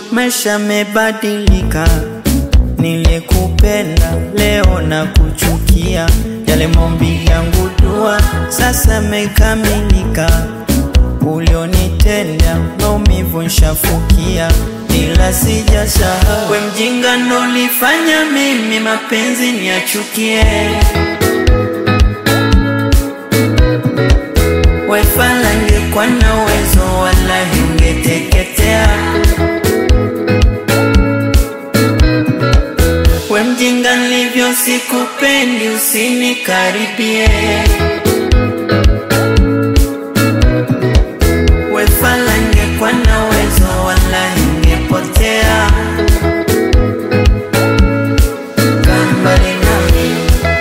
Maisha mebadilika, nilikupenda leo na kuchukia. Yale maombi yangu dua sasa mekamilika. Ulionitenda maumivu nshafukia, ila sijasahau. We mjinga ndo ulifanya mimi mapenzi niachukie. We fala ngekuwa na uwezo wallahi ungeteketea. We mjinga nilivyo sikupendi usinikaribie. We fala ngekuwa na uwezo wallahi ungepotea. Kaa mbali nami.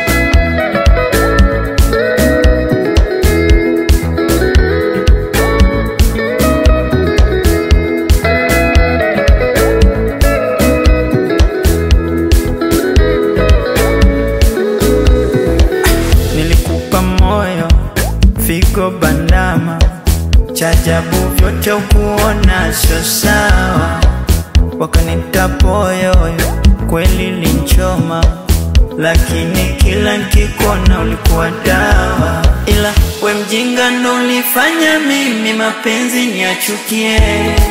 Nilikupa moyo, figo bandama, chajabu vyote ukuona sio sawa. Wakanita poyoyo, kweli linchoma, lakini kila nkikona ulikuwa dawa. Ila we mjinga ndo ulifanya mimi mapenzi niachukie.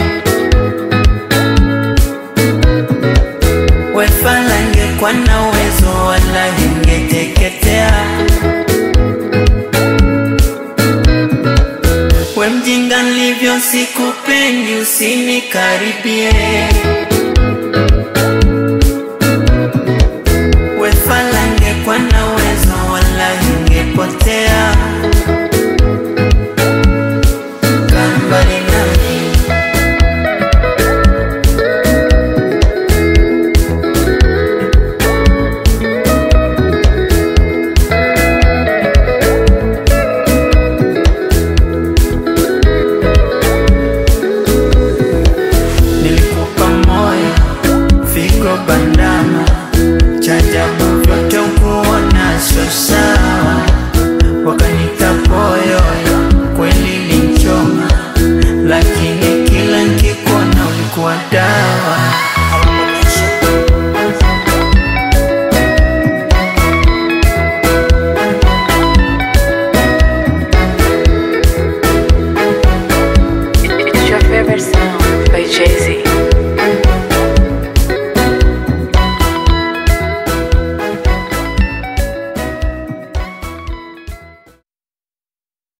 We fala ngekuwa na uwezo wallahi ungeteketea. We mjinga nilivyo sikupendi usinikaribie. We fala ngekuwa na uwezo wallahi ungepotea. Kaa mbali nami. Figo bandama, chajabu vyote ukuona sio sawa. Wakanita poyoyo, kweli linchoma, lakini kila nkikona ulikuwa dawa. It's your favorite song.